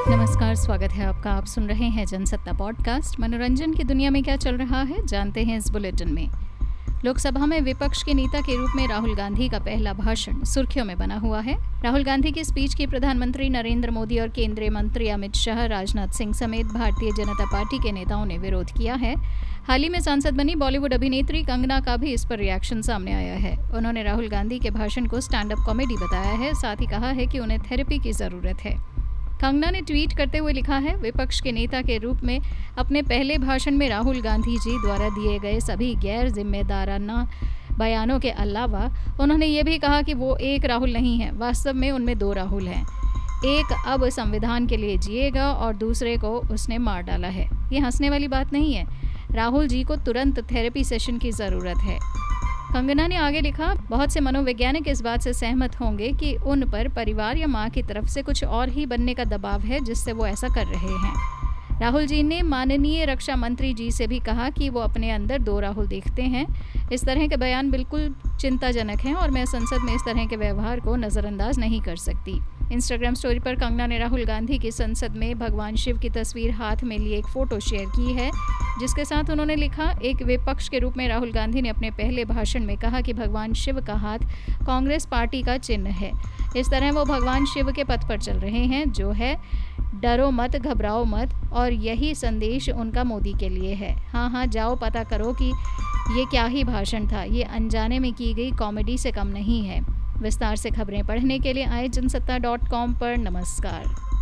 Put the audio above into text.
नमस्कार, स्वागत है आपका। आप सुन रहे हैं जनसत्ता पॉडकास्ट। मनोरंजन की दुनिया में क्या चल रहा है जानते हैं इस बुलेटिन में। लोकसभा में विपक्ष के नेता के रूप में राहुल गांधी का पहला भाषण सुर्खियों में बना हुआ है। राहुल गांधी की स्पीच की प्रधानमंत्री नरेंद्र मोदी और केंद्रीय मंत्री अमित शाह, राजनाथ सिंह समेत भारतीय जनता पार्टी के नेताओं ने विरोध किया है। हाल ही में सांसद बनी बॉलीवुड अभिनेत्री कंगना का भी इस पर रिएक्शन सामने आया है। उन्होंने राहुल गांधी के भाषण को स्टैंड अप कॉमेडी बताया है, साथ ही कहा है कि उन्हें थेरेपी की ज़रूरत है। कंगना ने ट्वीट करते हुए लिखा है, विपक्ष के नेता के रूप में अपने पहले भाषण में राहुल गांधी जी द्वारा दिए गए सभी गैर जिम्मेदाराना बयानों के अलावा उन्होंने ये भी कहा कि वो एक राहुल नहीं है, वास्तव में उनमें दो राहुल हैं। एक अब संविधान के लिए जिएगा और दूसरे को उसने मार डाला है। ये हंसने वाली बात नहीं है। राहुल जी को तुरंत थेरेपी सेशन की ज़रूरत है। कंगना ने आगे लिखा, बहुत से मनोवैज्ञानिक इस बात से सहमत होंगे कि उन पर परिवार या माँ की तरफ से कुछ और ही बनने का दबाव है जिससे वो ऐसा कर रहे हैं। राहुल जी ने माननीय रक्षा मंत्री जी से भी कहा कि वो अपने अंदर दो राहुल देखते हैं। इस तरह के बयान बिल्कुल चिंताजनक हैं और मैं संसद में इस तरह के व्यवहार को नज़रअंदाज नहीं कर सकती। इंस्टाग्राम स्टोरी पर कंगना ने राहुल गांधी की संसद में भगवान शिव की तस्वीर हाथ में लिए एक फ़ोटो शेयर की है, जिसके साथ उन्होंने लिखा, एक विपक्ष के रूप में राहुल गांधी ने अपने पहले भाषण में कहा कि भगवान शिव का हाथ कांग्रेस पार्टी का चिन्ह है। इस तरह वो भगवान शिव के पथ पर चल रहे हैं, जो है डरो मत, घबराओ मत, और यही संदेश उनका मोदी के लिए है। हाँ, जाओ पता करो कि ये क्या ही भाषण था। ये अनजाने में की गई कॉमेडी से कम नहीं है। विस्तार से खबरें पढ़ने के लिए आए जनसत्ता.com पर। नमस्कार।